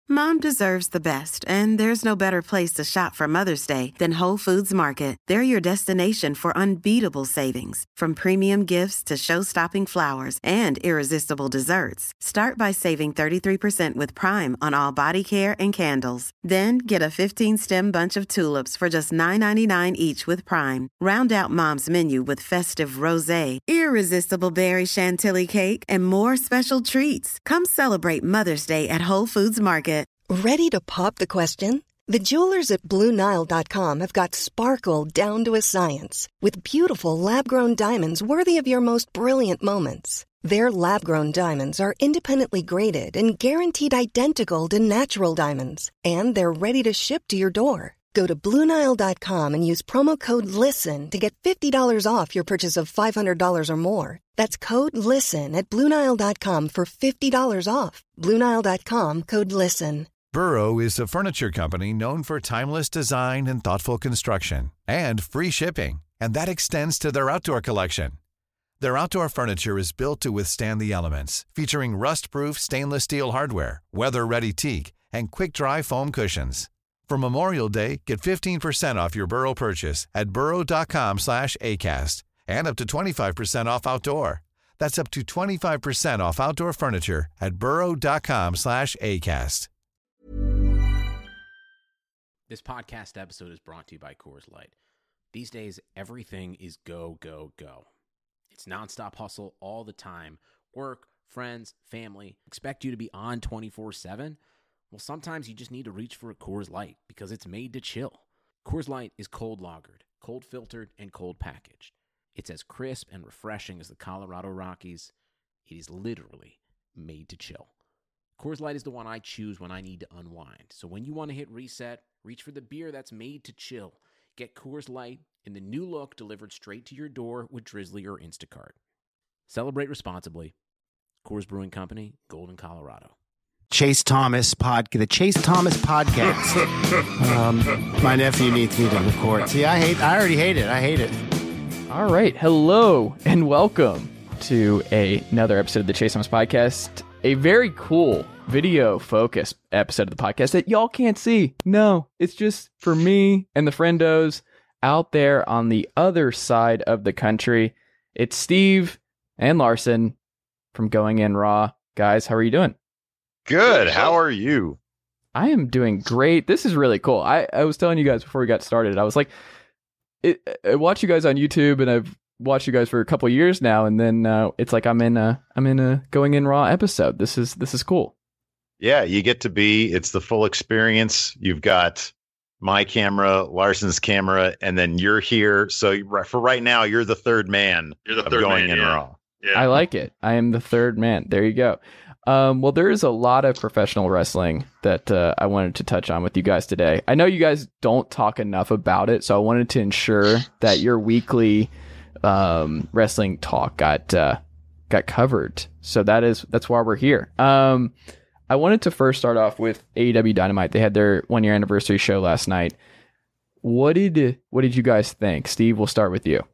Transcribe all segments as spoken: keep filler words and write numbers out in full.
Mom deserves the best, and there's no better place to shop for Mother's Day than Whole Foods Market. They're your destination for unbeatable savings, from premium gifts to show-stopping flowers and irresistible desserts. Start by saving thirty-three percent with Prime on all body care and candles. Then get a fifteen-stem bunch of tulips for just nine ninety-nine each with Prime. Round out Mom's menu with festive rosé, irresistible berry chantilly cake, and more special treats. Come celebrate Mother's Day at Whole Foods Market. Ready to pop the question? The jewelers at Blue Nile dot com have got sparkle down to a science with beautiful lab-grown diamonds worthy of your most brilliant moments. Their lab-grown diamonds are independently graded and guaranteed identical to natural diamonds, and they're ready to ship to your door. Go to Blue Nile dot com and use promo code LISTEN to get fifty dollars off your purchase of five hundred dollars or more. That's code LISTEN at Blue Nile dot com for fifty dollars off. Blue Nile dot com, code LISTEN. Burrow is a furniture company known for timeless design and thoughtful construction, and free shipping, and that extends to their outdoor collection. Their outdoor furniture is built to withstand the elements, featuring rust-proof stainless steel hardware, weather-ready teak, and quick-dry foam cushions. For Memorial Day, get fifteen percent off your Burrow purchase at burrow dot com slash acast, and up to twenty-five percent off outdoor. That's up to twenty-five percent off outdoor furniture at burrow dot com slash acast. This podcast episode is brought to you by Coors Light. These days, everything is go, go, go. It's nonstop hustle all the time. Work, friends, family, expect you to be on twenty-four seven. Well, sometimes you just need to reach for a Coors Light because it's made to chill. Coors Light is cold lagered, cold filtered, and cold packaged. It's as crisp and refreshing as the Colorado Rockies. It is literally made to chill. Coors Light is the one I choose when I need to unwind. So when you want to hit reset, reach for the beer that's made to chill. Get Coors Light in the new look delivered straight to your door with Drizzly or Instacart. Celebrate responsibly. Coors Brewing Company, Golden, Colorado. Chase Thomas pod, the Chase Thomas podcast. um, my nephew needs me to record. See, I hate. I already hate it. I hate it. All right, hello and welcome to a, another episode of the Chase Thomas podcast. A very cool video-focused episode of the podcast that y'all can't see. No, it's just for me and the friendos out there on the other side of the country. It's Steve and Larson from Going In Raw. Guys, how are you doing? Good. How are you? I am doing great. This is really cool. I, I was telling you guys before we got started, I was like, it, I watch you guys on YouTube, and I've watched you guys for a couple of years now, and then uh, it's like I'm in a I'm in a Going In Raw episode. This is this is cool. Yeah, you get to be. It's the full experience. You've got my camera, Larson's camera, and then you're here. So for right now, you're the third man. You're the of third Going man, In yeah. Raw. Yeah. I like it. I am the third man. There you go. Um, well, there is a lot of professional wrestling that uh, I wanted to touch on with you guys today. I know you guys don't talk enough about it, so I wanted to ensure that your weekly um, wrestling talk got uh, got covered. So that is that's why we're here. Um, I wanted to first start off with A E W Dynamite. They had their one year anniversary show last night. What did what did you guys think? Steve, we'll start with you.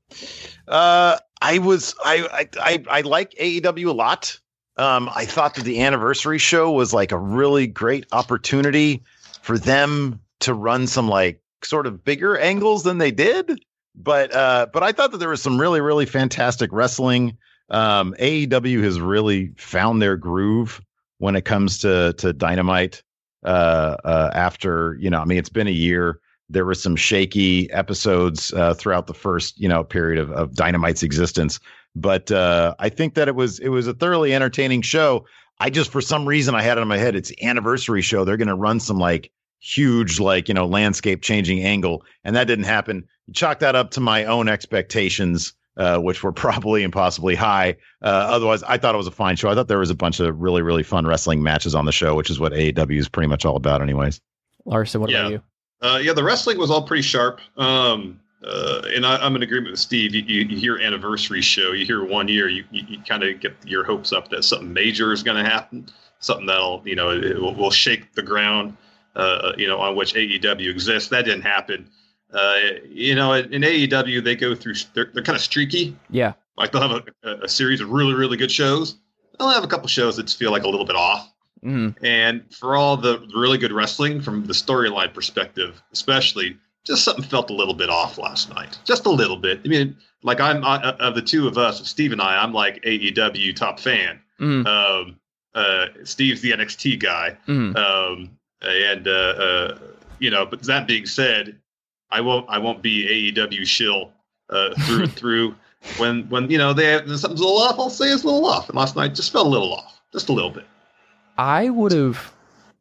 Uh, I was I I I, I like A E W a lot. Um, I thought that the anniversary show was like a really great opportunity for them to run some like sort of bigger angles than they did. But uh, but I thought that there was some really, really fantastic wrestling. Um, A E W has really found their groove when it comes to to Dynamite. Uh, uh, after, you know, I mean, it's been a year. There were some shaky episodes uh, throughout the first, you know, period of, of Dynamite's existence. But uh, I think that it was it was a thoroughly entertaining show. I just, for some reason, I had it in my head. It's the anniversary show. They're going to run some like huge, like, you know, landscape changing angle. And that didn't happen. Chalk that up to my own expectations, uh, which were probably impossibly high. Uh, otherwise, I thought it was a fine show. I thought there was a bunch of really, really fun wrestling matches on the show, which is what A E W is pretty much all about anyways. Larson, what yeah. about you? Uh, yeah, the wrestling was all pretty sharp. Um, uh, and I, I'm in agreement with Steve. You, you, you hear anniversary show, you hear one year, you, you, you kind of get your hopes up that something major is going to happen, something that'll, you know, it will, will shake the ground, uh, you know, on which A E W exists. That didn't happen. Uh, you know, in A E W, they go through, they're, they're kind of streaky. Yeah. Like they'll have a, a series of really, really good shows. They'll have a couple shows that feel like a little bit off. Mm-hmm. And for all the really good wrestling from the storyline perspective, especially, just something felt a little bit off last night. Just a little bit. I mean, like I'm I, of the two of us, Steve and I, I'm like A E W top fan. Mm-hmm. Um, uh, Steve's the N X T guy. Mm-hmm. Um, and, uh, uh, you know, but that being said, I won't I won't be A E W shill uh, through and through. When, when you know, they have, something's a little off, I'll say it's a little off. And last night just felt a little off. Just a little bit. I would have...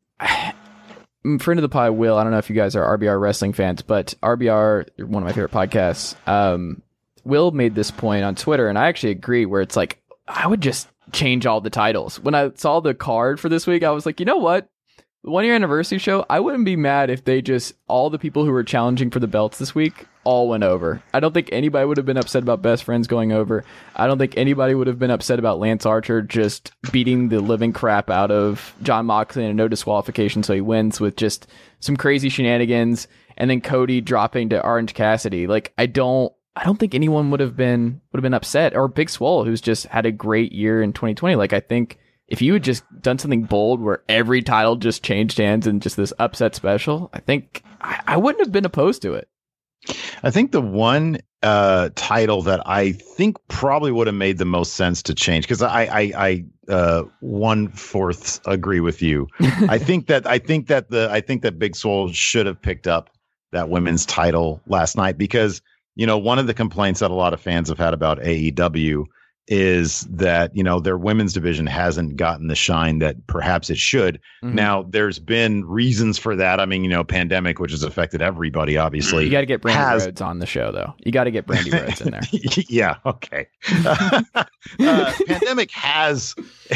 Friend of the pod, Will, I don't know if you guys are R B R wrestling fans, but R B R, one of my favorite podcasts, um, Will made this point on Twitter, and I actually agree, where it's like, I would just change all the titles. When I saw the card for this week, I was like, you know what? The one year anniversary show, I wouldn't be mad if they just, all the people who were challenging for the belts this week all went over. I don't think anybody would have been upset about Best Friends going over. I don't think anybody would have been upset about Lance Archer just beating the living crap out of Jon Moxley and no disqualification, so he wins with just some crazy shenanigans, and then Cody dropping to Orange Cassidy. Like, I don't I don't think anyone would have been would have been upset. Or Big Swole, who's just had a great year in twenty twenty. Like, I think if you had just done something bold where every title just changed hands and just this upset special, I think I, I wouldn't have been opposed to it. I think the one uh, title that I think probably would have made the most sense to change, because I, I, I uh, one fourth agree with you. I think that I think that the I think that Big Swole should have picked up that women's title last night, because, you know, one of the complaints that a lot of fans have had about A E W is that, you know, their women's division hasn't gotten the shine that perhaps it should. Mm-hmm. Now, there's been reasons for that. I mean, you know, pandemic, which has affected everybody, obviously. You got to get Brandy has... Rhodes on the show, though. You got to get Brandy Rhodes in there. Yeah, okay. uh, pandemic has,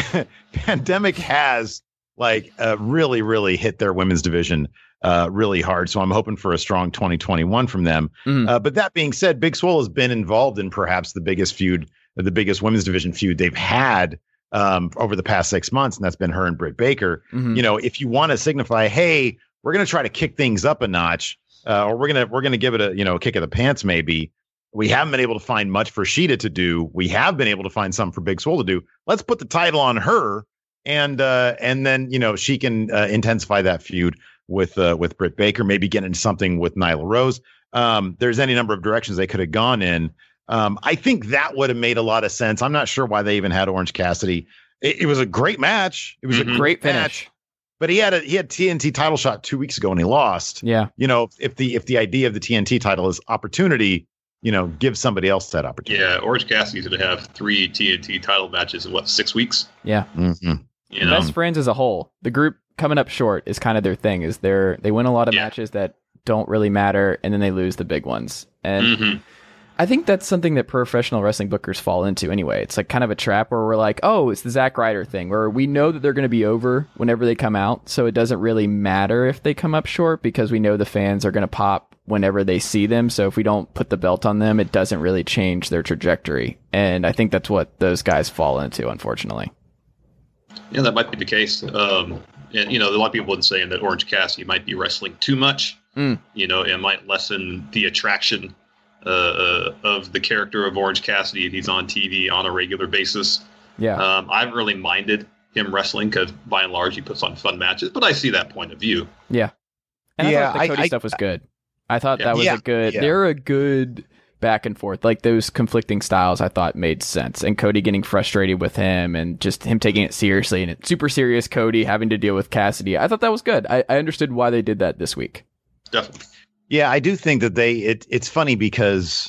pandemic has like uh, really, really hit their women's division uh, really hard. So I'm hoping for a strong twenty twenty-one from them. Mm-hmm. Uh, but that being said, Big Swole has been involved in perhaps the biggest feud the biggest women's division feud they've had um, over the past six months, and that's been her and Britt Baker. Mm-hmm. You know, if you want to signify, hey, we're going to try to kick things up a notch, uh, or we're gonna we're gonna give it a you know a kick of the pants, maybe. We haven't been able to find much for Sheeta to do. We have been able to find some for Big Swole to do. Let's put the title on her, and uh, and then you know she can uh, intensify that feud with uh, with Britt Baker. Maybe get into something with Nyla Rose. Um, there's any number of directions they could have gone in. Um, I think that would have made a lot of sense. I'm not sure why they even had Orange Cassidy. It, it was a great match. It was mm-hmm. a great finish. Match, but he had a he had T N T title shot two weeks ago and he lost. Yeah. You know, if the if the idea of the T N T title is opportunity, you know, give somebody else that opportunity. Yeah, Orange Cassidy's going to have three T N T title matches in what, six weeks? Yeah. Mm-hmm. You know? Best Friends as a whole, the group coming up short is kind of their thing. Is they're they win a lot of yeah. matches that don't really matter, and then they lose the big ones. And mm-hmm. I think that's something that professional wrestling bookers fall into anyway. It's like kind of a trap where we're like, oh, it's the Zack Ryder thing, where we know that they're going to be over whenever they come out, so it doesn't really matter if they come up short because we know the fans are going to pop whenever they see them. So if we don't put the belt on them, it doesn't really change their trajectory. And I think that's what those guys fall into, unfortunately. Yeah, that might be the case. Um, and, you know, a lot of people have been saying that Orange Cassidy might be wrestling too much. Mm. You know, it might lessen the attraction uh, uh, of the character of Orange Cassidy if he's on T V on a regular basis. Yeah. Um, I haven't really minded him wrestling because by and large he puts on fun matches, but I see that point of view. Yeah. And yeah, I thought the Cody I, I, stuff was good. I thought yeah, that was yeah, a good, yeah. they're a good back and forth. Like those conflicting styles I thought made sense. And Cody getting frustrated with him and just him taking it seriously and it super serious Cody having to deal with Cassidy. I thought that was good. I, I understood why they did that this week. Definitely. Yeah, I do think that they, it, it's funny because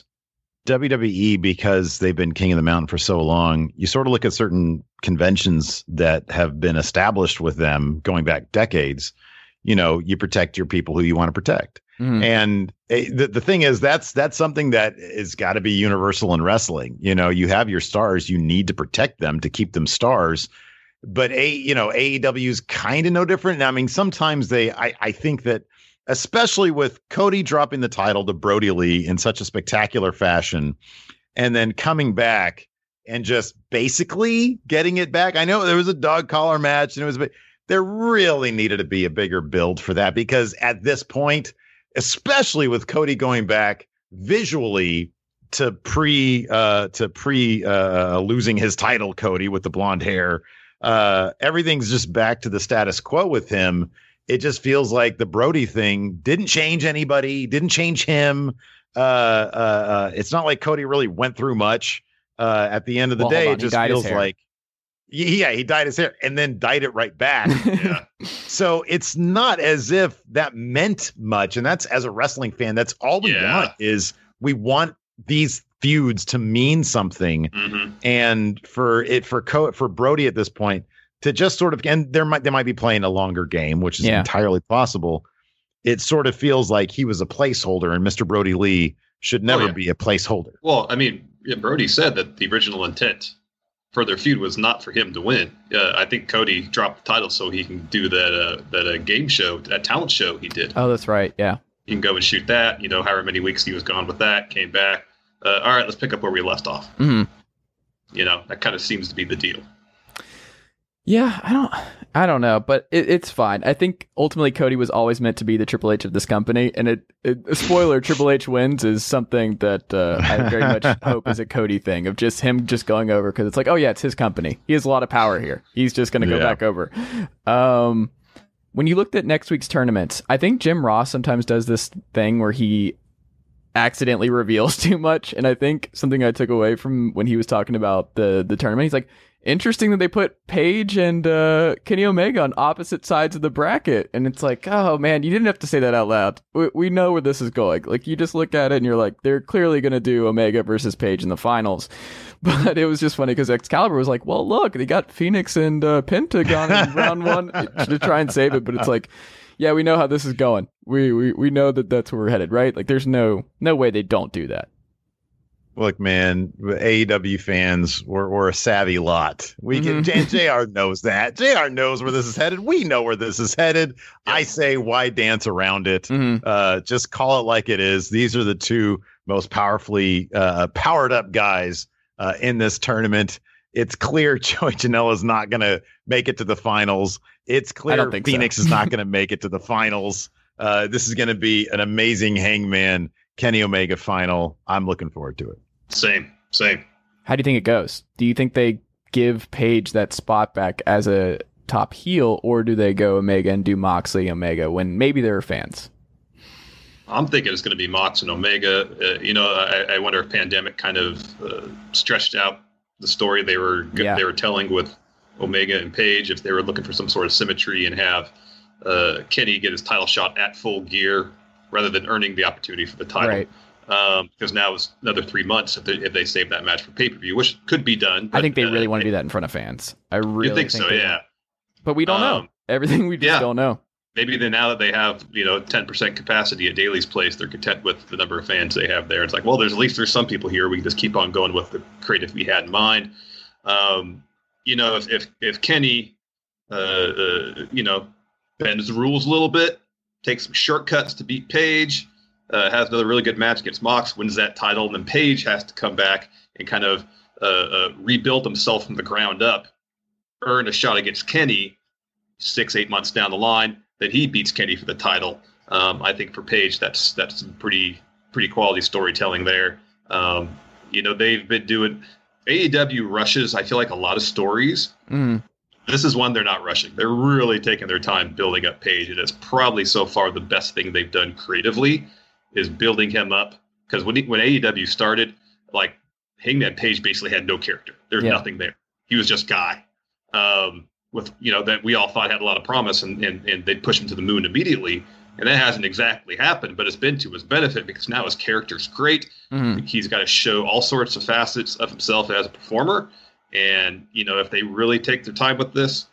W W E, because they've been king of the mountain for so long, you sort of look at certain conventions that have been established with them going back decades. You know, you protect your people who you want to protect. Mm. And uh, the, the thing is, that's that's something that is got to be universal in wrestling. You know, you have your stars, you need to protect them to keep them stars. But, a you know, A E W is kind of no different. I mean, sometimes they I, I think that, especially with Cody dropping the title to Brody Lee in such a spectacular fashion and then coming back and just basically getting it back. I know there was a dog collar match and it was, but there really needed to be a bigger build for that, because at this point, especially with Cody going back visually to pre uh, to pre uh, losing his title, Cody with the blonde hair, uh, everything's just back to the status quo with him. It just feels like the Brody thing didn't change anybody, didn't change him. Uh, uh, uh, it's not like Cody really went through much. Uh, at the end of the well, day, on, it just feels like, yeah, he dyed his hair and then dyed it right back. Yeah. So it's not as if that meant much. And that's, as a wrestling fan, that's all we yeah. want is we want these feuds to mean something. Mm-hmm. And for it, for Co- for Brody at this point to just sort of, and there might, they might be playing a longer game, which is yeah. entirely possible. It sort of feels like he was a placeholder and Mister Brody Lee should never oh, yeah. be a placeholder. Well, I mean, yeah, Brody said that the original intent for their feud was not for him to win. Uh, I think Cody dropped the title so he can do that uh, that uh, game show, that talent show he did. Oh, that's right. Yeah. He can go and shoot that. You know, however many weeks he was gone with that, came back. Uh, all right, let's pick up where we left off. Mm-hmm. You know, that kind of seems to be the deal. Yeah, I don't, I don't know, but it, it's fine. I think ultimately Cody was always meant to be the Triple H of this company, and it, it spoiler, Triple H wins is something that uh, I very much hope is a Cody thing of just him just going over because it's like, oh yeah, it's his company. He has a lot of power here. He's just going to go yeah. back over. Um, when you looked at next week's tournaments, I think Jim Ross sometimes does this thing where he accidentally reveals too much, and I think something I took away from when he was talking about the the tournament, he's like, interesting that they put Paige and uh, Kenny Omega on opposite sides of the bracket. And it's like, oh, man, you didn't have to say that out loud. We, we know where this is going. Like, you just look at it and you're like, they're clearly going to do Omega versus Paige in the finals. But it was just funny because Excalibur was like, well, look, they got Phoenix and uh, Pentagon in round one to try and save it. But it's like, yeah, we know how this is going. We, we, we know that that's where we're headed, right? Like, there's no no way they don't do that. Look, man, A E W fans, we're, we're a savvy lot. We can, mm-hmm. and J R knows that. J R knows where this is headed. We know where this is headed. Yeah. I say, why dance around it? Mm-hmm. Uh, just call it like it is. These are the two most powerfully uh, powered up guys uh, in this tournament. It's clear Joey Janela is not going to make it to the finals. It's clear Phoenix so. is not going to make it to the finals. Uh, this is going to be an amazing Hangman Kenny Omega final. I'm looking forward to it. Same, same. How do you think it goes? Do you think they give Paige that spot back as a top heel, or do they go Omega and do Moxley Omega when maybe there are fans? I'm thinking it's going to be Mox and Omega. Uh, you know, I, I wonder if Pandemic kind of uh, stretched out the story they were yeah. they were telling with Omega and Paige, if they were looking for some sort of symmetry and have uh, Kenny get his title shot at Full Gear rather than earning the opportunity for the title. Right. Um, because now it's another three months if they, if they save that match for pay-per-view, which could be done. But, I think they really uh, want to do that in front of fans. I really you think, think so, they yeah. Want. But we don't um, know. Everything we just yeah. don't know. Maybe then now that they have, you know, ten percent capacity at Daly's place, they're content with the number of fans they have there. It's like, well, there's at least there's some people here. We can just keep on going with the creative we had in mind. Um, you know, if if, if Kenny, uh, uh, you know, bends the rules a little bit, takes some shortcuts to beat Paige, Uh, has another really good match against Mox, wins that title, and then Paige has to come back and kind of uh, uh, rebuild himself from the ground up, earn a shot against Kenny six, eight months down the line, then he beats Kenny for the title. Um, I think for Paige, that's that's some pretty pretty quality storytelling there. Um, you know, they've been doing A E W rushes, I feel like, a lot of stories. Mm. This is one they're not rushing. They're really taking their time building up Paige, and it's probably so far the best thing they've done creatively is building him up, because when he, when A E W started, like Hangman Page basically had no character. There's yeah. nothing there. He was just Guy, um, with you know that we all thought had a lot of promise, and and and they'd push him to the moon immediately, and that hasn't exactly happened. But it's been to his benefit because now his character's great. Mm-hmm. He's got to show all sorts of facets of himself as a performer, and you know if they really take their time with this,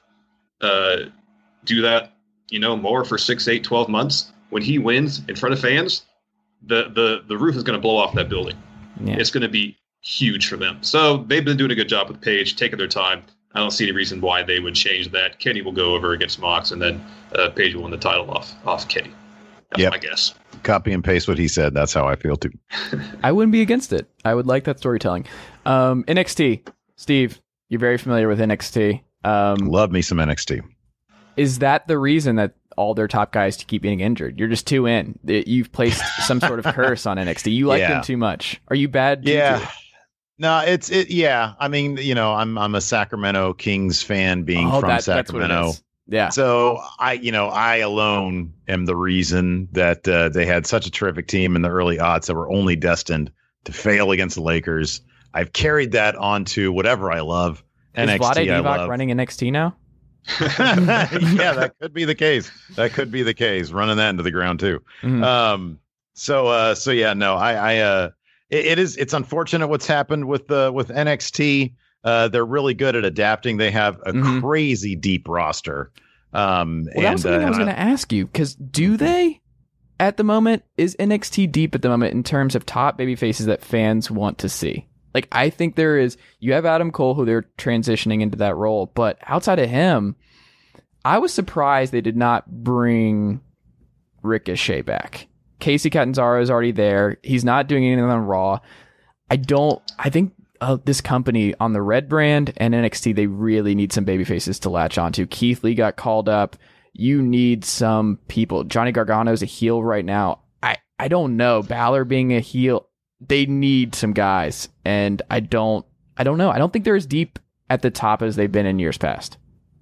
uh, do that you know more for six, eight, twelve months. When he wins in front of fans, the the the roof is going to blow off that building. Yeah. It's going to be huge for them. So they've been doing a good job with Paige, taking their time. I don't see any reason why they would change that. Kenny will go over against Mox, and then uh, Paige will win the title off off Kenny. That's yep. my guess. Copy and paste what he said. That's how I feel too. I wouldn't be against it. I would like that storytelling. Um, N X T, Steve, you're very familiar with N X T. Um, Love me some N X T. Is that the reason that all their top guys to keep getting injured? You're just too in. You've placed some sort of curse on N X T. You like yeah. them too much. Are you bad? Yeah. No, it's it. Yeah, I mean, you know, I'm I'm a Sacramento Kings fan, being Oh, from that, Sacramento. that's what it is. Yeah. So I, you know, I alone am the reason that uh, they had such a terrific team in the early aughts that were only destined to fail against the Lakers. I've carried that on to whatever I love. Is N X T, Vlade I Divac love. running N X T now? Yeah, that could be the case. That could be the case. Running that into the ground too. Mhm. Um. So. Uh. So yeah. No. I. I. Uh. It, it is. It's unfortunate what's happened with the uh, with N X T. Uh. They're really good at adapting. They have a Mhm. crazy deep roster. Um. Well, that and was something uh, I was and going to ask you, because do they, at the moment, is N X T deep at the moment in terms of top baby faces that fans want to see? Like, I think there is, you have Adam Cole, who they're transitioning into that role, but outside of him, I was surprised they did not bring Ricochet back. Casey Catanzaro is already there. He's not doing anything on Raw. I don't, I think uh, this company on the Red brand and N X T, they really need some baby faces to latch onto. Keith Lee got called up. You need some people. Johnny Gargano's a heel right now. I, I don't know. Balor being a heel, they need some guys. And I don't, I don't know. I don't think they're as deep at the top as they've been in years past.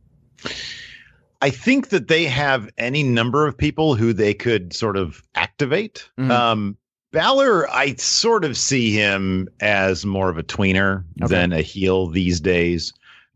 I think that they have any number of people who they could sort of activate. Mhm. Um, Balor, I sort of see him as more of a tweener Okay. than a heel these days.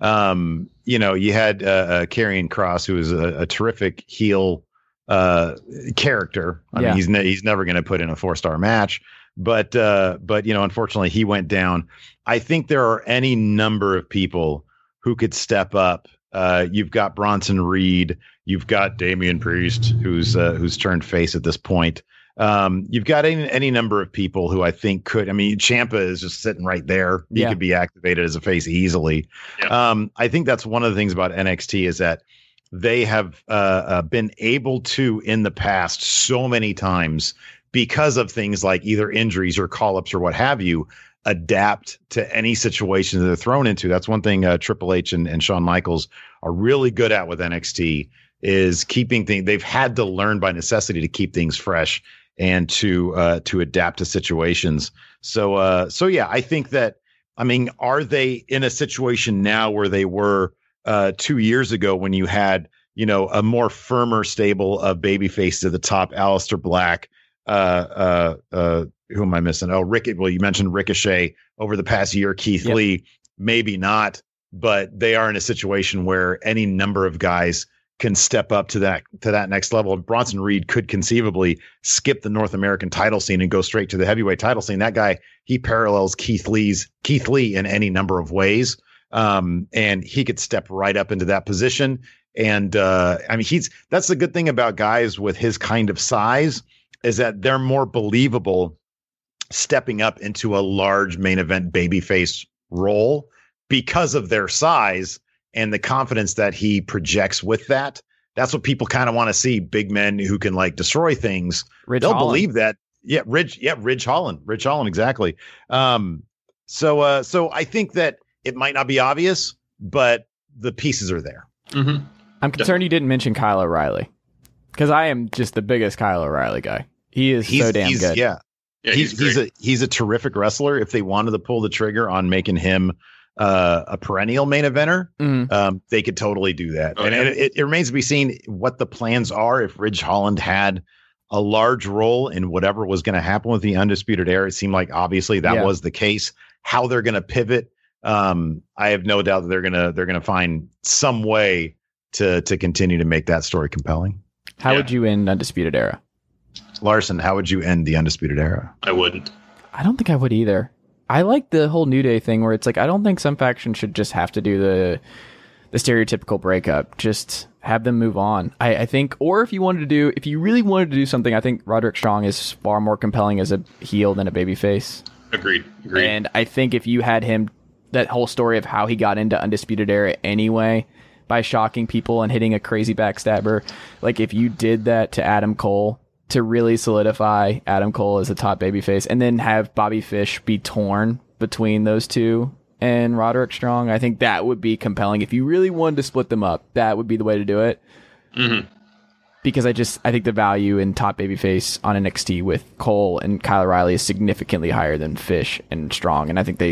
Um, you know, you had uh, uh, Karrion Kross, who is a, a terrific heel uh, character. I Yeah. mean, he's ne- he's never going to put in a four star match, but uh, but you know, unfortunately, he went down. I think there are any number of people who could step up. Uh, you've got Bronson Reed, you've got Damian Priest, who's uh, who's turned face at this point. Um, you've got any, any number of people who I think could. I mean, Ciampa is just sitting right there. He Yeah. could be activated as a face easily. Yeah. Um, I think that's one of the things about N X T is that they have uh, uh, been able to, in the past, so many times, because of things like either injuries or call-ups or what have you, adapt to any situation that they're thrown into. That's one thing uh, Triple H and, and Shawn Michaels are really good at with N X T, is keeping things. They've had to learn by necessity to keep things fresh and to uh, to adapt to situations. So uh, so yeah, I think that, I mean, are they in a situation now where they were uh, two years ago when you had, you know, a more firmer stable of baby faces at the top? Aleister Black, uh, uh, uh, who am I missing? Oh, Rick. Well, you mentioned Ricochet over the past year. Keith Yep. Lee, maybe not, but they are in a situation where any number of guys can step up to that to that next level. Bronson Reed could conceivably skip the North American title scene and go straight to the heavyweight title scene. That guy, he parallels Keith Lee's Keith Lee in any number of ways, um, and he could step right up into that position. And uh, I mean, he's that's the good thing about guys with his kind of size, is that they're more believable stepping up into a large main event babyface role because of their size and the confidence that he projects with that. That's what people kind of want to see. Big men who can like destroy things. Ridge They'll Holland. believe that. Yeah. Ridge. Yeah. Ridge Holland, Ridge Holland. Exactly. Um, so, uh, so I think that it might not be obvious, but the pieces are there. Mm-hmm. I'm concerned you didn't mention Kyle O'Reilly, because I am just the biggest Kyle O'Reilly guy. He is He's so damn he's, good. Yeah. Yeah, he's he's, he's great. a he's a terrific wrestler. If they wanted to pull the trigger on making him uh, a perennial main eventer, Mhm. um, they could totally do that. Oh, and yeah. it, it remains to be seen what the plans are. If Ridge Holland had a large role in whatever was going to happen with the Undisputed Era, it seemed like obviously that Yeah. was the case. How they're going to pivot, um, I have no doubt that they're gonna they're gonna find some way to to continue to make that story compelling. How Yeah. would you end Undisputed Era? Larson, how would you end the Undisputed Era? I wouldn't. I don't think I would either. I like the whole New Day thing where it's like, I don't think some faction should just have to do the the stereotypical breakup. Just have them move on. I, I think, or if you wanted to do, if you really wanted to do something, I think Roderick Strong is far more compelling as a heel than a babyface. Agreed. Agreed. And I think if you had him, that whole story of how he got into Undisputed Era anyway, by shocking people and hitting a crazy backstabber, like if you did that to Adam Cole to really solidify Adam Cole as a top babyface, and then have Bobby Fish be torn between those two and Roderick Strong, I think that would be compelling. If you really wanted to split them up, that would be the way to do it. Mm-hmm. Because I just I think the value in top babyface on N X T with Cole and Kyle O'Reilly is significantly higher than Fish and Strong, and I think they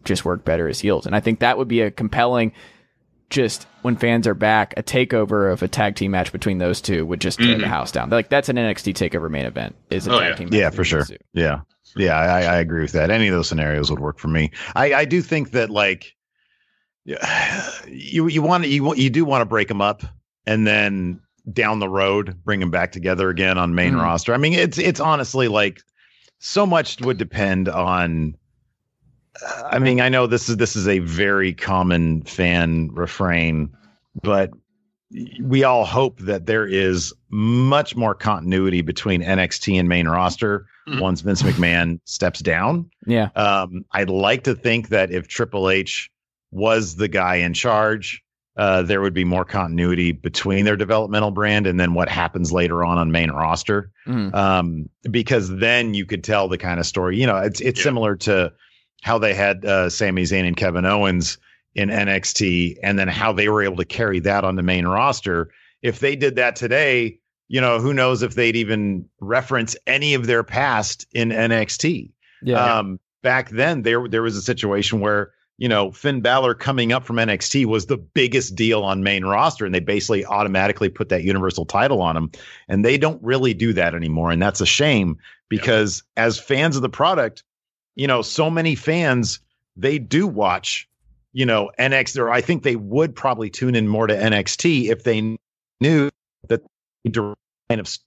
just work better as heels. And I think that would be a compelling, just when fans are back, a takeover of a tag team match between those two would just tear mm-hmm. the house down. Like that's an N X T takeover main event. Is a oh, tag yeah. team match yeah, for sure. Two. Yeah. Yeah, I, I agree with that. Any of those scenarios would work for me. I, I do think that like you you want to you you do want to break them up and then down the road bring them back together again on main mm. roster. I mean, it's it's honestly like so much would depend on. Uh, I mean, I know this is this is a very common fan refrain, but we all hope that there is much more continuity between N X T and main roster mm. once Vince McMahon steps down. Yeah, um, I'd like to think that if Triple H was the guy in charge, uh, there would be more continuity between their developmental brand and then what happens later on on main roster. Mm. Um, because then you could tell the kind of story, you know, it's, it's yeah. similar to how they had uh, Sami Zayn and Kevin Owens in N X T and then how they were able to carry that on the main roster. If they did that today, you know, who knows if they'd even reference any of their past in N X T. Yeah. Um, back then there, there was a situation where, you know, Finn Balor coming up from N X T was the biggest deal on main roster, and they basically automatically put that universal title on him. And they don't really do that anymore. And that's a shame because yeah. as fans of the product, you know, so many fans, they do watch, you know, N X T, or I think they would probably tune in more to N X T if they knew that the kind of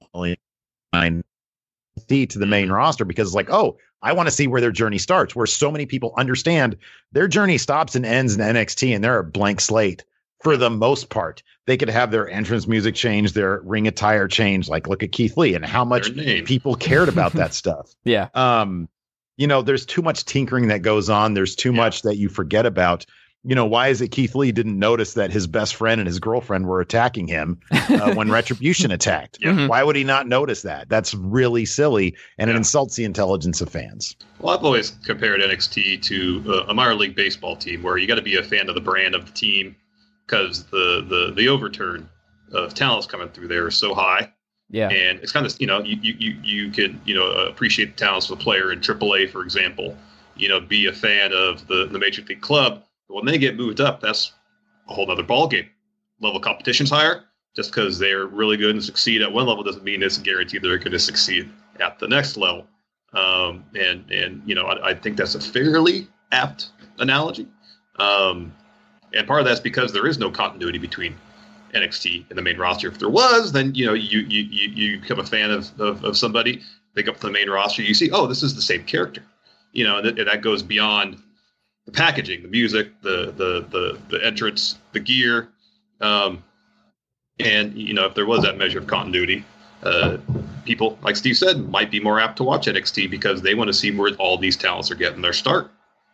to the main roster, because it's like, oh, I want to see where their journey starts, where so many people understand their journey stops and ends in N X T and they're a blank slate for the most part. They could have their entrance music change, their ring attire change. Like look at Keith Lee and how much people cared about that stuff. Yeah. Um, you know, there's too much tinkering that goes on. There's too yeah. much that you forget about. You know, why is it Keith Lee didn't notice that his best friend and his girlfriend were attacking him uh, when Retribution attacked? Mm-hmm. Why would he not notice that? That's really silly, and yeah. it insults the intelligence of fans. Well, I've always compared N X T to uh, a minor league baseball team where you got to be a fan of the brand of the team because the, the, the overturn of talents coming through there is so high. Yeah. And it's kind of, you know, you, you, you, you can, you know, appreciate the talents of a player in triple A, for example, you know, be a fan of the, the Major League club. When they get moved up, that's a whole other ballgame. Level of competition's higher. Just because they're really good and succeed at one level doesn't mean it's a guarantee they're going to succeed at the next level. Um, and, and you know, I, I think that's a fairly apt analogy. Um, and part of that's because there is no continuity between N X T and the main roster. If there was, then, you know, you you you, you become a fan of, of, of somebody, pick up the main roster, you see, oh, this is the same character. You know, and, th- and that goes beyond the packaging, the music, the the the the entrance, the gear, um, and you know if there was that measure of continuity, uh, people like Steve said might be more apt to watch N X T because they want to see where all these talents are getting their start.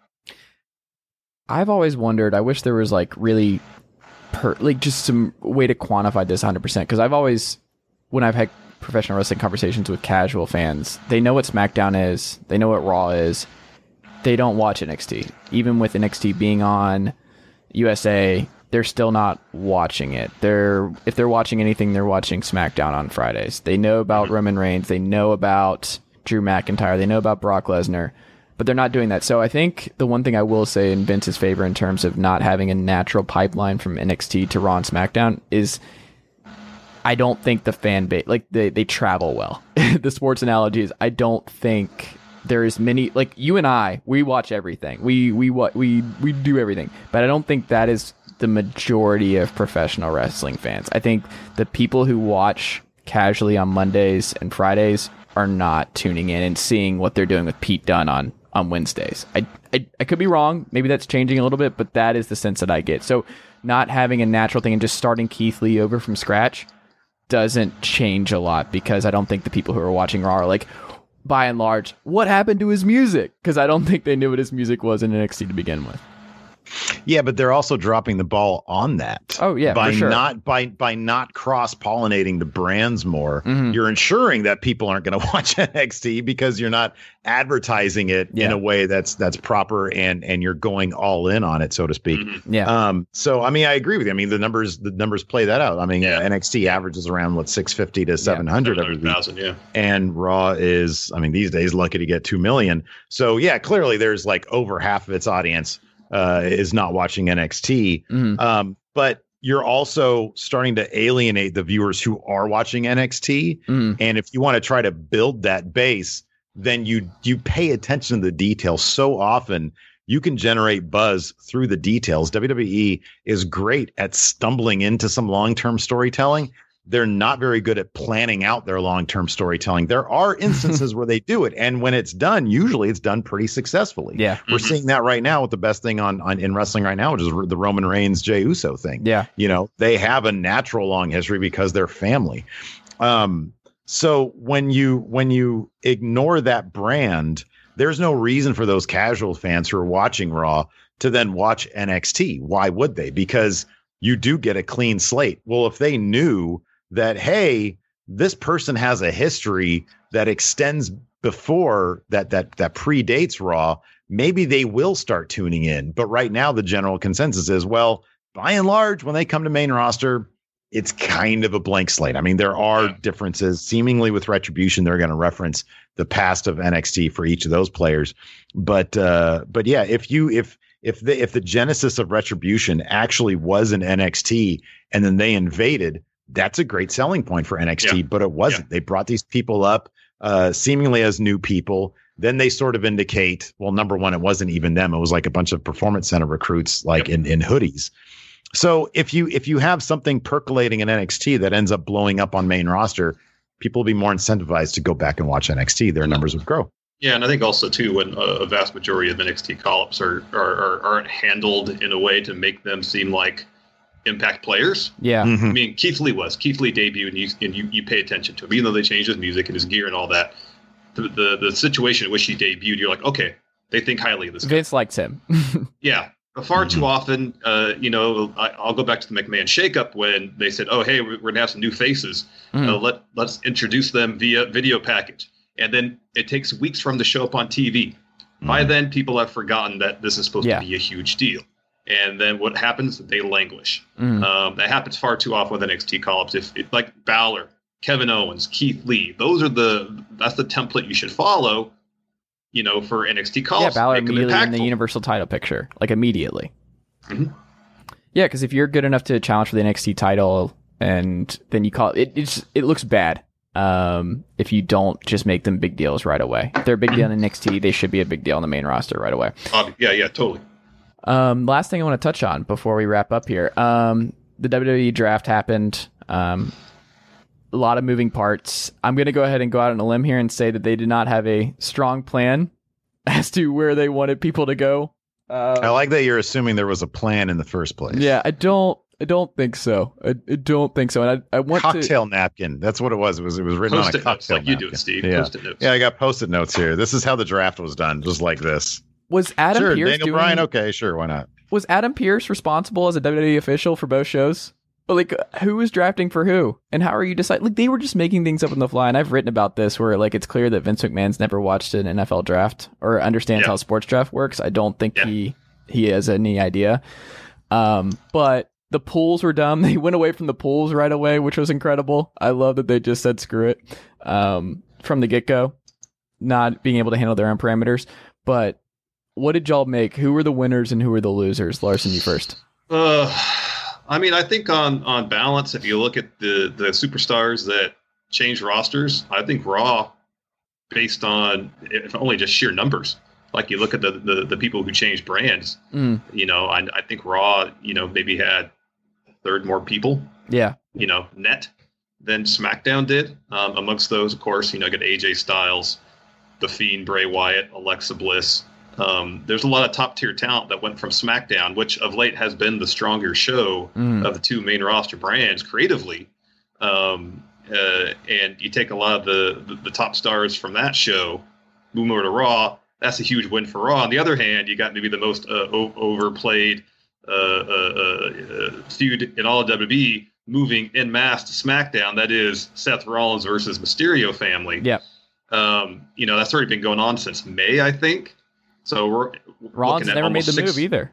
I've always wondered. I wish there was like really, per, like just some way to quantify this one hundred percent because I've always, when I've had professional wrestling conversations with casual fans, they know what SmackDown is, they know what Raw is. They don't watch N X T. Even with N X T being on U S A, they're still not watching it. They're if they're watching anything, they're watching SmackDown on Fridays. They know about Roman Reigns. They know about Drew McIntyre. They know about Brock Lesnar. But they're not doing that. So I think the one thing I will say in Vince's favor in terms of not having a natural pipeline from N X T to Raw and SmackDown is I don't think the fan base, like they, they travel well. The sports analogy is I don't think there is many, like you and I, we watch everything. We we we we do everything. But I don't think that is the majority of professional wrestling fans. I think the people who watch casually on Mondays and Fridays are not tuning in and seeing what they're doing with Pete Dunne on, on Wednesdays. I, I I could be wrong. Maybe that's changing a little bit, but that is the sense that I get. So not having a natural thing and just starting Keith Lee over from scratch doesn't change a lot because I don't think the people who are watching Raw are like, by and large, what happened to his music? Because I don't think they knew what his music was in N X T to begin with. Yeah, but they're also dropping the ball on that. Oh yeah, by for sure. not by by not cross pollinating the brands more. Mhm. You're ensuring that people aren't going to watch N X T because you're not advertising it Yeah. in a way that's that's proper and and you're going all in on it, so to speak. Mhm. Yeah. Um, so I mean, I agree with you. I mean, the numbers the numbers play that out. I mean, Yeah. uh, N X T averages around what six fifty to seven hundred every week, thousand, yeah. and Raw is, I mean, these days lucky to get two million. So yeah, clearly there's like over half of its audience uh, is not watching N X T. Mhm. Um, but you're also starting to alienate the viewers who are watching N X T. Mhm. And if you want to try to build that base, then you you pay attention to the details so often. You can generate buzz through the details. W W E is great at stumbling into some long-term storytelling. They're not very good at planning out their long-term storytelling. There are instances where they do it, and when it's done, usually it's done pretty successfully. Yeah. We're Mhm. seeing that right now with the best thing on, on in wrestling right now, which is the Roman Reigns Jey Uso thing. Yeah. You know, they have a natural long history because they're family. Um, so when you when you ignore that brand, there's no reason for those casual fans who are watching Raw to then watch N X T. Why would they? Because you do get a clean slate. Well, if they knew that, hey, this person has a history that extends before that that that predates Raw, maybe they will start tuning in. But right now, the general consensus is, well, by and large, when they come to main roster, it's kind of a blank slate. I mean, there are Yeah. differences. Seemingly with Retribution, they're going to reference the past of N X T for each of those players. But uh, but yeah, if you if if the if the genesis of Retribution actually was in N X T and then they invaded, that's a great selling point for N X T. Yeah. But it wasn't. They brought these people up uh, seemingly as new people. Then they sort of indicate, well, number one, it wasn't even them. It was like a bunch of Performance Center recruits, like Yep. in in hoodies. So if you if you have something percolating in N X T that ends up blowing up on main roster, people will be more incentivized to go back and watch N X T. Their numbers would grow. Yeah, and I think also too, when a, a vast majority of N X T call-ups are, are, are aren't handled in a way to make them seem like Impact players. Yeah. Mhm. I mean, Keith Lee was Keith Lee debuted, and you and you, you pay attention to him, even though they changed his music and his gear and all that. The the, the situation in which he debuted, you're like, okay, they think highly of this guy. Vince likes him. Yeah. Far Mhm. too often, uh, you know, I, I'll go back to the McMahon shakeup when they said, "Oh, hey, we're, we're gonna have some new faces. Mhm. Uh, let let's introduce them via video package." And then it takes weeks for them to show up on T V. By then, people have forgotten that this is supposed Yeah. to be a huge deal. And then what happens? They languish. Mhm. Um, that happens far too often with N X T call-ups. If, if like Balor, Kevin Owens, Keith Lee, those are the that's the template you should follow. You know, for N X T Yeah, call-ups, Balor make them immediately in the impactful. Universal title picture, like immediately. Mhm. Yeah, because if you're good enough to challenge for the N X T title, and then you call it, it's, it looks bad. Um, if you don't just make them big deals right away. If they're a big deal in N X T, they should be a big deal on the main roster right away. Obvi- yeah, yeah, totally. Um, last thing I want to touch on before we wrap up here. Um, the W W E draft happened. Um, a lot of moving parts. I'm going to go ahead and go out on a limb here and say that they did not have a strong plan as to where they wanted people to go. Uh, I like that you're assuming there was a plan in the first place. yeah, I don't. I don't think so. I, I don't think so. And I, I want to. Cocktail napkin. That's what it was. It was it was written Post-it on a notes cocktail like you do napkin. it, Steve. Yeah. Post-it notes. Yeah, I got post-it notes here. This is how the draft was done, just like this. Was Adam sure, Pearce Daniel doing? Bryan. Okay, sure, why not? Was Adam Pearce responsible as a W W E official for both shows? But like, who was drafting for who, and how are you deciding? Like, they were just making things up on the fly. And I've written about this, where like it's clear that Vince McMahon's never watched an N F L draft or understands Yeah. how sports draft works. I don't think Yeah. he he has any idea. Um, but the pools were dumb. They went away from the pools right away, which was incredible. I love that they just said screw it um, from the get go, not being able to handle their own parameters. But what did y'all make? Who were the winners and who were the losers? Larson, you first. Uh, I mean, I think on on balance, if you look at the the superstars that change rosters, I think Raw, based on if only just sheer numbers, like you look at the the, the people who changed brands, Mm, you know, I, I think Raw, you know, maybe had a third more people, yeah. you know, net than SmackDown did. Um, amongst those, of course, you know, you got A J Styles, The Fiend, Bray Wyatt, Alexa Bliss. Um, there's a lot of top tier talent that went from SmackDown, which of late has been the stronger show Mm. of the two main roster brands creatively. Um, uh, and you take a lot of the, the, the top stars from that show, move them over to Raw. That's a huge win for Raw. On the other hand, you got maybe the most uh, o- overplayed uh, uh, uh, feud in all of W W E moving en masse to SmackDown. That is Seth Rollins versus Mysterio family. Yep. Um, you know, that's already been going on since May, I think. So we're Rollins looking at never made the six, move either.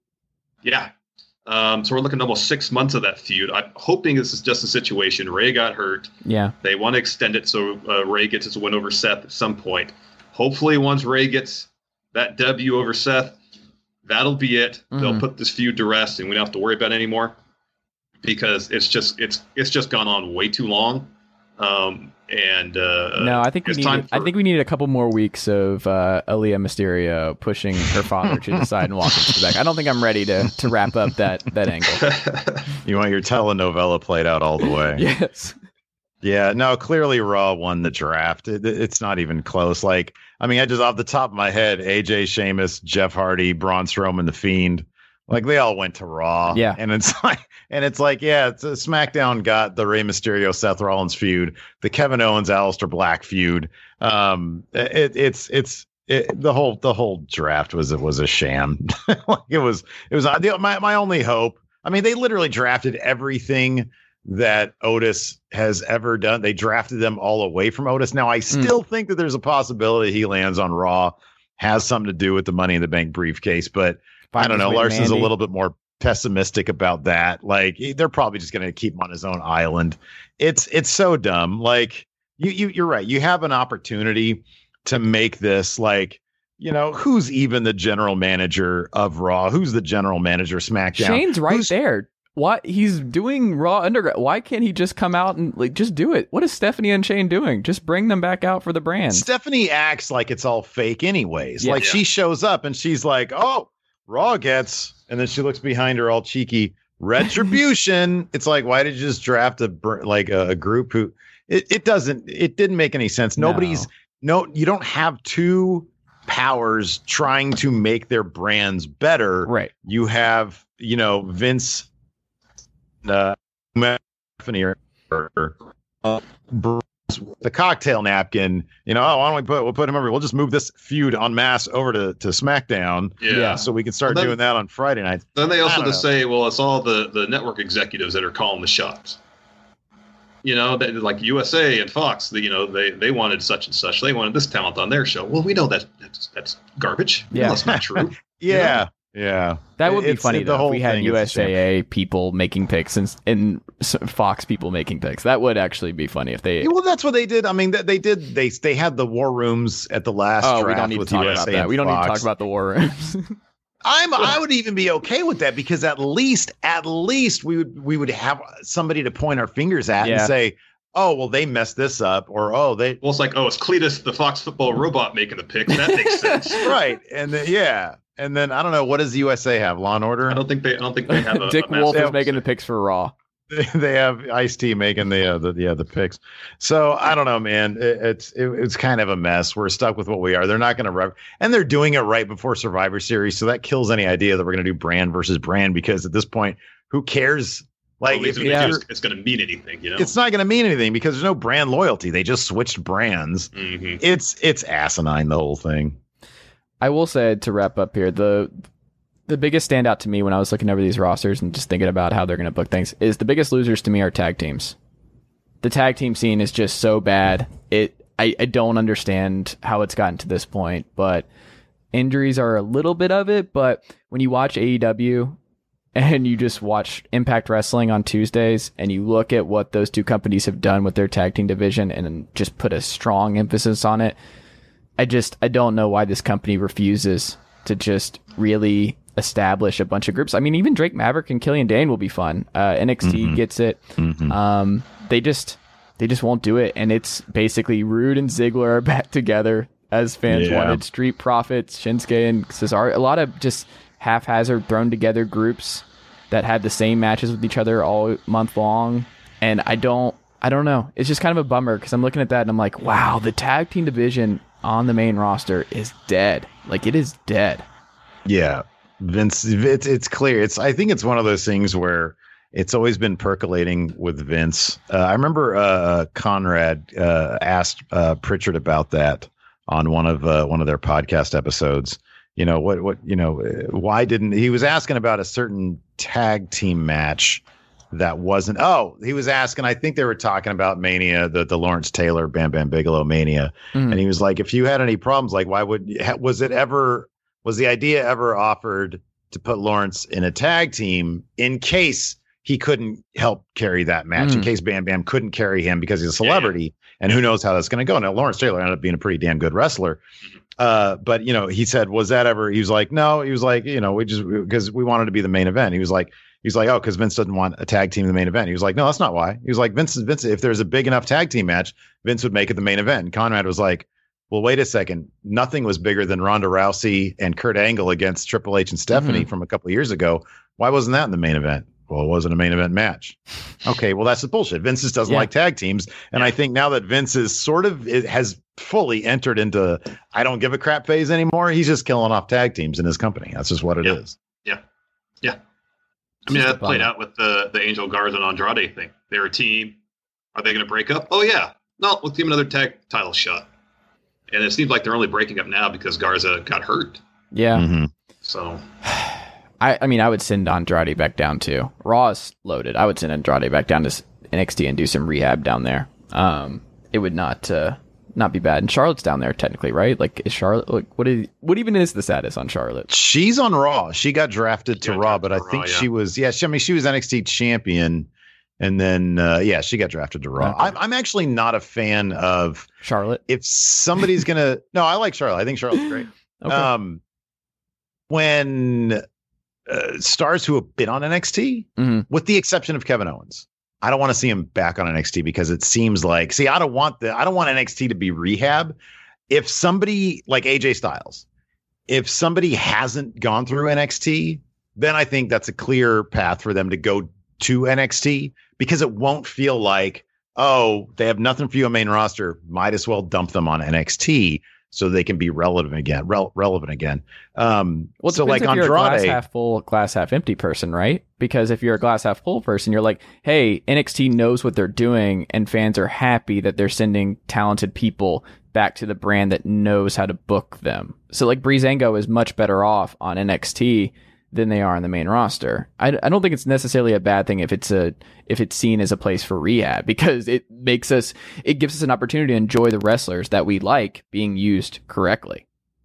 Yeah. Um, so we're looking at almost six months of that feud. I'm hoping this is just a situation. Ray got hurt. Yeah. They want to extend it so uh, Ray gets his win over Seth at some point. Hopefully, once Ray gets that W over Seth, that'll be it. Mm-hmm. They'll put this feud to rest, and we don't have to worry about it anymore because it's just it's it's just gone on way too long. Um, and uh, no, I think we needed, for... I think we needed a couple more weeks of uh, Aaliyah Mysterio pushing her father to the side and walking to the back. I don't think I'm ready to to wrap up that that angle. You want your telenovela played out all the way? Yes. Yeah. No. Clearly, Raw won the draft. It, it's not even close. Like, I mean, I just off the top of my head, A J, Sheamus, Jeff Hardy, Braun Strowman, The Fiend. Like they all went to Raw, yeah, and it's like, and it's like, yeah, it's a SmackDown got the Rey Mysterio, Seth Rollins feud, the Kevin Owens, Aleister Black feud. Um, it, it's it's it, the whole the whole draft was it was a sham. Like it was it was my my only hope. I mean, they literally drafted everything that Otis has ever done. They drafted them all away from Otis. Now I still mm. think that there's a possibility he lands on Raw, has something to do with the Money in the Bank briefcase, but. I don't know. Larson's Mandy. A little bit more pessimistic about that. Like they're probably just going to keep him on his own island. It's it's so dumb. Like you you you're right. You have an opportunity to make this like, you know, who's even the general manager of Raw? Who's the general manager of SmackDown? Shane's right who's, there. What he's doing Raw Underground. Why can't he just come out and like just do it? What is Stephanie and Shane doing? Just bring them back out for the brand. Stephanie acts like it's all fake anyways. Yeah. Like Yeah. she shows up and she's like, oh, Raw gets, and then she looks behind her all cheeky. Retribution. It's like, why did you just draft a like a, a group who it, it doesn't it didn't make any sense. Nobody's no. no, you don't have two powers trying to make their brands better. Right. You have, you know, Vince, uh, Stephanie, or, or uh, Bruce, the cocktail napkin, you know, oh, why don't we put, we'll put him over. We'll just move this feud en masse over to, to SmackDown. Yeah. So we can start well, then, doing that on Friday nights. Then they also just say, well, it's all the, the network executives that are calling the shots. You know, they, like U S A and Fox, the, you know, they, they wanted such and such. They wanted this talent on their show. Well, we know that that's, that's garbage. Yeah. No, that's not true. Yeah. You know? Yeah. That would be It's- funny the though, whole if we had thing is a U S A A people making picks and, and s- Fox people making picks. That would actually be funny if they. Yeah, well, that's what they did. I mean, they, they did. They they had the war rooms at the last. Oh, draft we don't need to with talk U S A about that. and We don't need to Fox. talk about the war rooms. I'm. I would even be okay with that because at least, at least we would we would have somebody to point our fingers at Yeah. and say, oh, well, they messed this up, or oh, they Well, it's like, oh, it's Cletus, the Fox football robot, making the pick. That makes sense. right, and then yeah, and then I don't know what does the U S A have? Law and Order. I don't think they. I don't think they have a. Dick a master- Wolf is massive- making the picks for Raw. They have Ice-T making the uh, the yeah the picks. So I don't know, man. It, it's it, it's kind of a mess. We're stuck with what we are. They're not going to rev- and they're doing it right before Survivor Series, so that kills any idea that we're going to do brand versus brand because at this point, who cares? Like, At least if if yeah. it's, it's going to mean anything, you know. it's not going to mean anything because there's no brand loyalty. They just switched brands. Mhm. It's it's asinine, the whole thing. I will say to wrap up here, the the biggest standout to me when I was looking over these rosters and just thinking about how they're going to book things is the biggest losers to me are tag teams. The tag team scene is just so bad. It I, I don't understand how it's gotten to this point, but injuries are a little bit of it. But when you watch A E W and you just watch Impact Wrestling on Tuesdays and you look at what those two companies have done with their tag team division and just put a strong emphasis on it, I just I don't know why this company refuses to just really establish a bunch of groups. I mean, even Drake Maverick and Killian Dane will be fun. Uh, N X T Mhm. gets it. Mhm. Um, they just they just won't do it, and it's basically Rude and Ziggler are back together as fans Yeah. wanted. Street Profits, Shinsuke and Cesaro. A lot of just haphazard thrown together groups that had the same matches with each other all month long, and I don't I don't know. It's just kind of a bummer because I'm looking at that and I'm like, wow, the tag team division on the main roster is dead. Like it is dead. Yeah, Vince. It's it's clear. It's I think it's one of those things where it's always been percolating with Vince. Uh, I remember uh, Conrad uh, asked uh, Pritchard about that on one of uh, one of their podcast episodes, you know, what, what, you know, why didn't he was asking about a certain tag team match that wasn't. Oh, he was asking, I think they were talking about Mania, the, the Lawrence Taylor, Bam Bam Bigelow Mania. Mm. And he was like, if you had any problems, like, why would, was it ever, was the idea ever offered to put Lawrence in a tag team in case he couldn't help carry that match, mm. in case Bam Bam couldn't carry him because he's a celebrity, yeah, yeah. and who knows how that's going to go. Now, Lawrence Taylor ended up being a pretty damn good wrestler. Uh, but, you know, he said, was that ever, he was like, no, he was like, you know, we just, because we wanted to be the main event. He was like, he's like, oh, because Vince doesn't want a tag team in the main event. He was like, no, that's not why. He was like, Vince, Vince, if there's a big enough tag team match, Vince would make it the main event. And Conrad was like, well, wait a second. Nothing was bigger than Ronda Rousey and Kurt Angle against Triple H and Stephanie mm-hmm. from a couple of years ago. Why wasn't that in the main event? Well, it wasn't a main event match. Okay, well, that's the bullshit. Vince just doesn't yeah. like tag teams. And yeah. I think now that Vince is sort of it has fully entered into I don't give a crap phase anymore, he's just killing off tag teams in his company. That's just what it yeah. is. Yeah. Yeah. I mean, that played out with the, the Angel Garza and Andrade thing. They're a team. Are they going to break up? Oh, yeah. No, we'll give him another tag title shot. And it seems like they're only breaking up now because Garza got hurt. Yeah. Mm-hmm. So... I, I mean, I would send Andrade back down too. Raw is loaded. I would send Andrade back down to N X T and do some rehab down there. Um, it would not uh, not be bad. And Charlotte's down there technically, right? Like, is Charlotte? Like, what is what even is the status on Charlotte? She's on Raw. She got drafted to Raw, but I think Raw, yeah. she was. Yeah, she, I mean, she was N X T champion, and then uh, yeah, she got drafted to Raw. Okay. I'm I'm actually not a fan of Charlotte. If somebody's gonna, no, I like Charlotte. I think Charlotte's great. Okay. Um, when. Uh, stars who have been on N X T, mm-hmm. with the exception of Kevin Owens, I don't want to see him back on N X T because it seems like, see, I don't want the, I don't want N X T to be rehab. If somebody like A J Styles, if somebody hasn't gone through N X T, then I think that's a clear path for them to go to N X T because it won't feel like, oh, they have nothing for you on main roster. Might as well dump them on N X T. So they can be relevant again, rel- relevant again. Um, well, so like if Andrade, you're a glass half full, glass half empty person, right? Because if you're a glass half full person, you're like, hey, N X T knows what they're doing, and fans are happy that they're sending talented people back to the brand that knows how to book them. So like Breezango is much better off on N X T than they are on the main roster. I, I don't think it's necessarily a bad thing if it's a if it's seen as a place for rehab, because it makes us it gives us an opportunity to enjoy the wrestlers that we like being used correctly.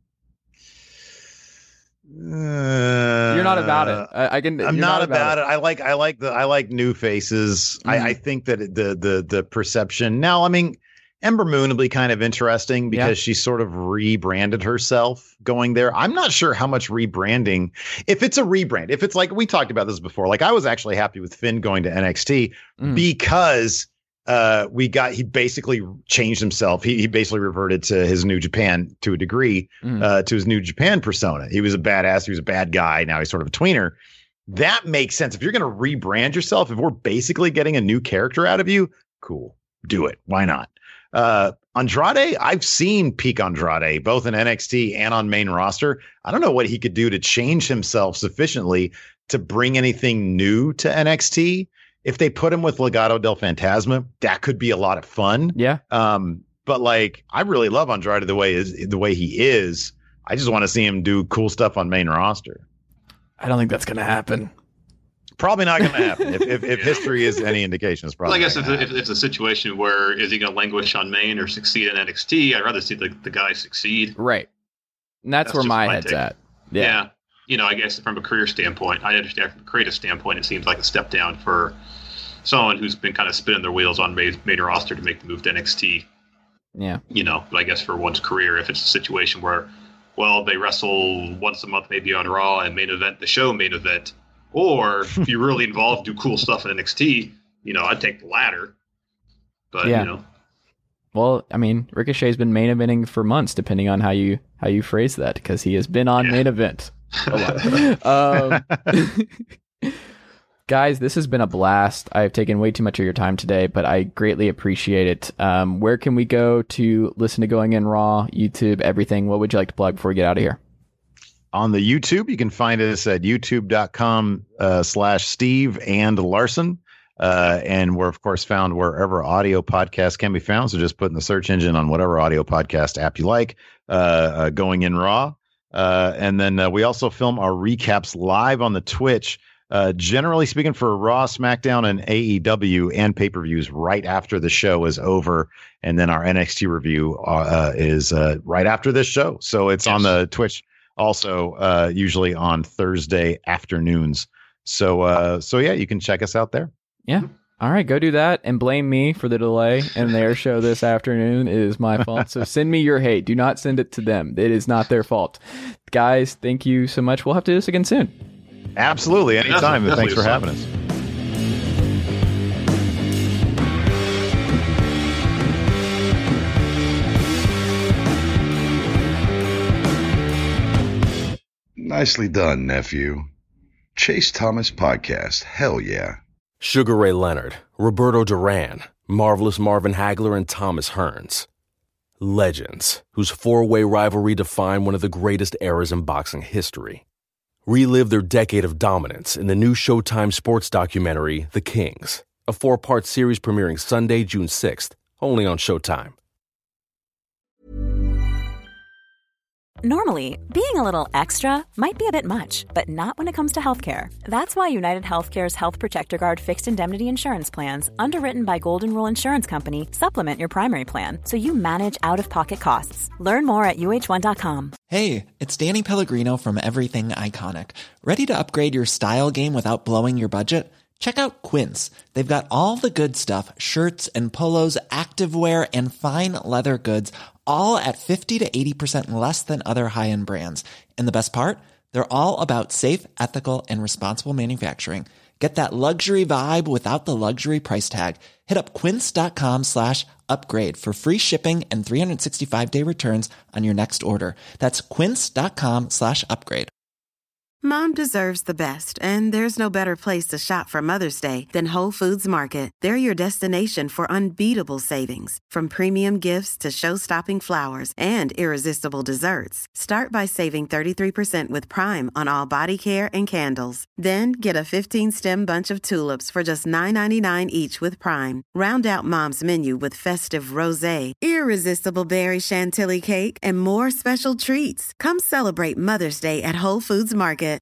Uh, you're not about it. I, I can. I'm not, not about, about it. it. I like. I like the. I like new faces. Mm-hmm. I, I think that the the the perception now. I mean, Ember Moon will be kind of interesting because yeah. she sort of rebranded herself going there. I'm not sure how much rebranding, if it's a rebrand, if it's like, we talked about this before, like I was actually happy with Finn going to N X T mm. because uh, we got, he basically changed himself. He, he basically reverted to his New Japan to a degree, mm. uh, to his New Japan persona. He was a badass. He was a bad guy. Now he's sort of a tweener. That makes sense. If you're going to rebrand yourself, if we're basically getting a new character out of you, cool, do it. Why not? Uh, Andrade, I've seen peak Andrade both in N X T and on main roster. I don't know what he could do to change himself sufficiently to bring anything new to N X T. If they put him with Legado del Fantasma, that could be a lot of fun. Yeah. Um, but like, I really love Andrade the way is the way he is. I just want to see him do cool stuff on main roster. I don't think that's going to happen. Probably not going to happen. if, if if history is any indication, it's probably. Well, I guess if, if it's a situation where is he going to languish on main or succeed in N X T, I'd rather see the, the guy succeed. Right, and that's, that's where my, my head's take. At. Yeah. yeah, you know, I guess from a career standpoint, I understand from a creative standpoint, it seems like a step down for someone who's been kind of spinning their wheels on main, main roster to make the move to N X T. Yeah, you know, but I guess for one's career, if it's a situation where, well, they wrestle once a month, maybe on Raw and main event the show main event. Or if you're really involved, do cool stuff in N X T, you know, I'd take the latter. But, yeah. you know. Well, I mean, Ricochet's been main eventing for months, depending on how you how you phrase that, because he has been on yeah. main event a lot. um, guys, this has been a blast. I've taken way too much of your time today, but I greatly appreciate it. Um, where can we go to listen to Going In Raw, YouTube, everything? What would you like to plug before we get out of here? On the YouTube, you can find us at youtube.com uh, slash Steve and Larson. Uh, and we're, of course, found wherever audio podcasts can be found. So just put in the search engine on whatever audio podcast app you like, uh, uh, Going In Raw. Uh, and then uh, we also film our recaps live on the Twitch. Uh, generally speaking, for Raw, SmackDown, and A E W and pay-per-views right after the show is over. And then our N X T review uh, is uh, right after this show. So it's yes. on the Twitch also, uh, usually on Thursday afternoons. So, uh, so yeah, you can check us out there. Yeah. All right, go do that and blame me for the delay in their show this afternoon. It is my fault. So send me your hate. Do not send it to them. It is not their fault. Guys, thank you so much. We'll have to do this again soon. Absolutely. Anytime. Thanks for having us. Nicely done, nephew. Chase Thomas Podcast. Hell yeah. Sugar Ray Leonard, Roberto Duran, Marvelous Marvin Hagler, and Thomas Hearns. Legends, whose four-way rivalry defined one of the greatest eras in boxing history. Relive their decade of dominance in the new Showtime sports documentary, The Kings, a four-part series premiering Sunday, June sixth, only on Showtime. Normally, being a little extra might be a bit much, but not when it comes to healthcare. That's why United Healthcare's Health Protector Guard fixed indemnity insurance plans, underwritten by Golden Rule Insurance Company, supplement your primary plan so you manage out-of-pocket costs. Learn more at U H one dot com. Hey, it's Danny Pellegrino from Everything Iconic. Ready to upgrade your style game without blowing your budget? Check out Quince. They've got all the good stuff, shirts and polos, activewear, and fine leather goods, all at fifty to eighty percent less than other high-end brands. And the best part? They're all about safe, ethical, and responsible manufacturing. Get that luxury vibe without the luxury price tag. Hit up quince.com slash upgrade for free shipping and three sixty-five day returns on your next order. That's quince.com slash upgrade. Mom deserves the best, and there's no better place to shop for Mother's Day than Whole Foods Market. They're your destination for unbeatable savings, from premium gifts to show-stopping flowers and irresistible desserts. Start by saving thirty-three percent with Prime on all body care and candles. Then get a fifteen-stem bunch of tulips for just nine ninety-nine each with Prime. Round out Mom's menu with festive rosé, irresistible berry chantilly cake, and more special treats. Come celebrate Mother's Day at Whole Foods Market.